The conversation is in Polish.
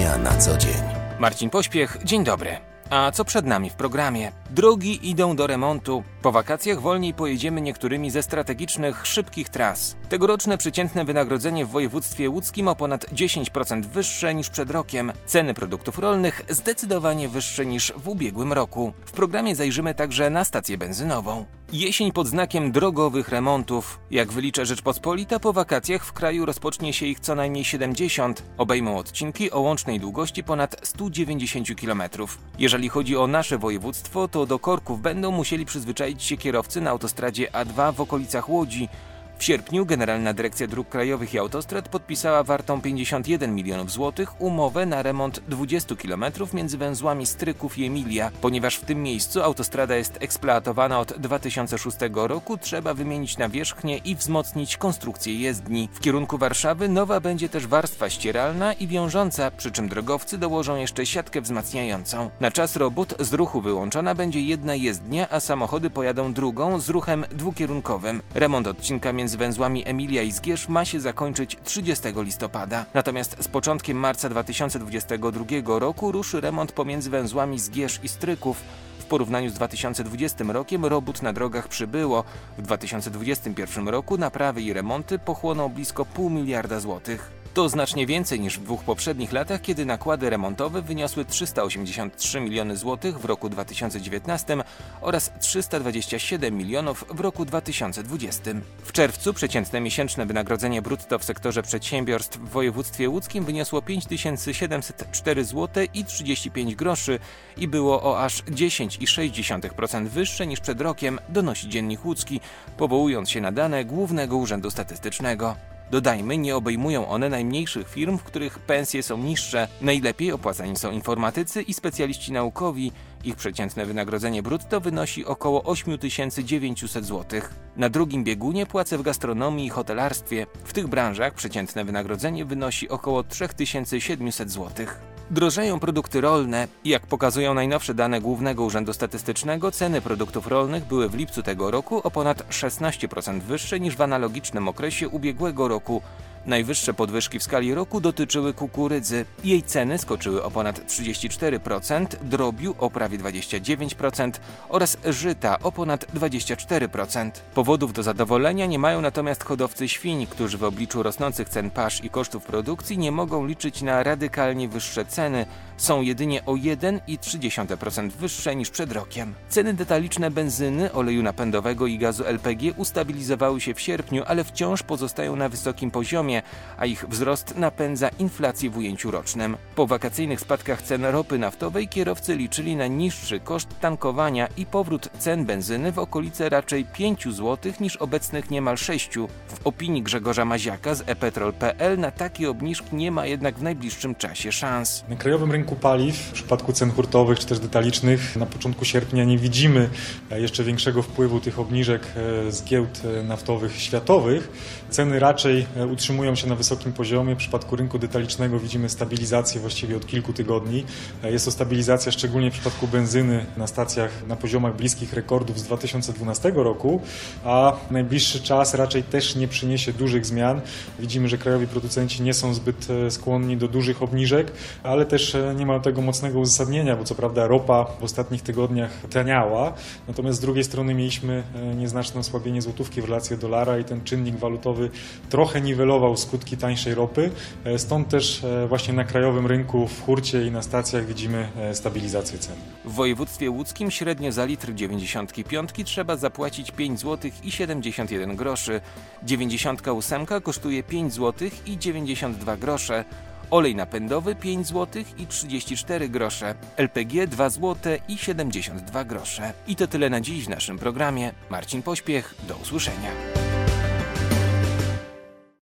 Ekonomia na co dzień. Marcin Pośpiech, dzień dobry. A co przed nami w programie? Drogi idą do remontu. Po wakacjach wolniej pojedziemy niektórymi ze strategicznych, szybkich tras. Tegoroczne przeciętne wynagrodzenie w województwie łódzkim o ponad 10% wyższe niż przed rokiem. Ceny produktów rolnych zdecydowanie wyższe niż w ubiegłym roku. W programie zajrzymy także na stację benzynową. Jesień pod znakiem drogowych remontów. Jak wylicza Rzeczpospolita, po wakacjach w kraju rozpocznie się ich co najmniej 70. Obejmą odcinki o łącznej długości ponad 190 km. Jeżeli chodzi o nasze województwo, to do korków będą musieli przyzwyczaić się kierowcy na autostradzie A2 w okolicach Łodzi. W sierpniu Generalna Dyrekcja Dróg Krajowych i Autostrad podpisała wartą 51 milionów złotych umowę na remont 20 km między węzłami Stryków i Emilia. Ponieważ w tym miejscu autostrada jest eksploatowana od 2006 roku, trzeba wymienić nawierzchnię i wzmocnić konstrukcję jezdni. W kierunku Warszawy nowa będzie też warstwa ścieralna i wiążąca, przy czym drogowcy dołożą jeszcze siatkę wzmacniającą. Na czas robót z ruchu wyłączona będzie jedna jezdnia, a samochody pojadą drugą z ruchem dwukierunkowym. Remont odcinka między węzłami Emilia i Zgierz ma się zakończyć 30 listopada. Natomiast z początkiem marca 2022 roku ruszy remont pomiędzy węzłami Zgierz i Stryków. W porównaniu z 2020 rokiem robót na drogach przybyło. W 2021 roku naprawy i remonty pochłoną blisko 0,5 miliarda złotych. To znacznie więcej niż w dwóch poprzednich latach, kiedy nakłady remontowe wyniosły 383 miliony złotych w roku 2019 oraz 327 milionów w roku 2020. W czerwcu przeciętne miesięczne wynagrodzenie brutto w sektorze przedsiębiorstw w województwie łódzkim wyniosło 5704 zł i 35 groszy i było o aż 10,6% wyższe niż przed rokiem, donosi Dziennik Łódzki, powołując się na dane Głównego Urzędu Statystycznego. Dodajmy, nie obejmują one najmniejszych firm, w których pensje są niższe. Najlepiej opłacani są informatycy i specjaliści naukowi. Ich przeciętne wynagrodzenie brutto wynosi około 8900 zł. Na drugim biegunie płace w gastronomii i hotelarstwie. W tych branżach przeciętne wynagrodzenie wynosi około 3700 zł. Drożeją produkty rolne. Jak pokazują najnowsze dane Głównego Urzędu Statystycznego, ceny produktów rolnych były w lipcu tego roku o ponad 16% wyższe niż w analogicznym okresie ubiegłego roku. Najwyższe podwyżki w skali roku dotyczyły kukurydzy. Jej ceny skoczyły o ponad 34%, drobiu o prawie 29% oraz żyta o ponad 24%. Powodów do zadowolenia nie mają natomiast hodowcy świń, którzy w obliczu rosnących cen pasz i kosztów produkcji nie mogą liczyć na radykalnie wyższe ceny. Są jedynie o 1,3% wyższe niż przed rokiem. Ceny detaliczne benzyny, oleju napędowego i gazu LPG ustabilizowały się w sierpniu, ale wciąż pozostają na wysokim poziomie, a ich wzrost napędza inflację w ujęciu rocznym. Po wakacyjnych spadkach cen ropy naftowej kierowcy liczyli na niższy koszt tankowania i powrót cen benzyny w okolice raczej 5 zł niż obecnych niemal 6. W opinii Grzegorza Maziaka z ePetrol.pl na takie obniżki nie ma jednak w najbliższym czasie szans. Na krajowym rynku paliw, w przypadku cen hurtowych czy też detalicznych, na początku sierpnia nie widzimy jeszcze większego wpływu tych obniżek z giełd naftowych światowych. Ceny raczej utrzymują się na wysokim poziomie. W przypadku rynku detalicznego widzimy stabilizację właściwie od kilku tygodni. Jest to stabilizacja szczególnie w przypadku benzyny na stacjach na poziomach bliskich rekordów z 2012 roku, a najbliższy czas raczej też nie przyniesie dużych zmian. Widzimy, że krajowi producenci nie są zbyt skłonni do dużych obniżek, ale też nie ma tego mocnego uzasadnienia, bo co prawda ropa w ostatnich tygodniach taniała, natomiast z drugiej strony mieliśmy nieznaczne osłabienie złotówki w relacji do dolara i ten czynnik walutowy trochę niwelował skutki tańszej ropy. Stąd też właśnie na krajowym rynku w hurcie i na stacjach widzimy stabilizację cen. W województwie łódzkim średnio za litr 95 trzeba zapłacić 5 zł i 71 groszy. 98 kosztuje 5 zł i 92 grosze. Olej napędowy 5 zł i 34 grosze, LPG 2 zł i 72 grosze. I to tyle na dziś w naszym programie. Marcin Pośpiech, do usłyszenia.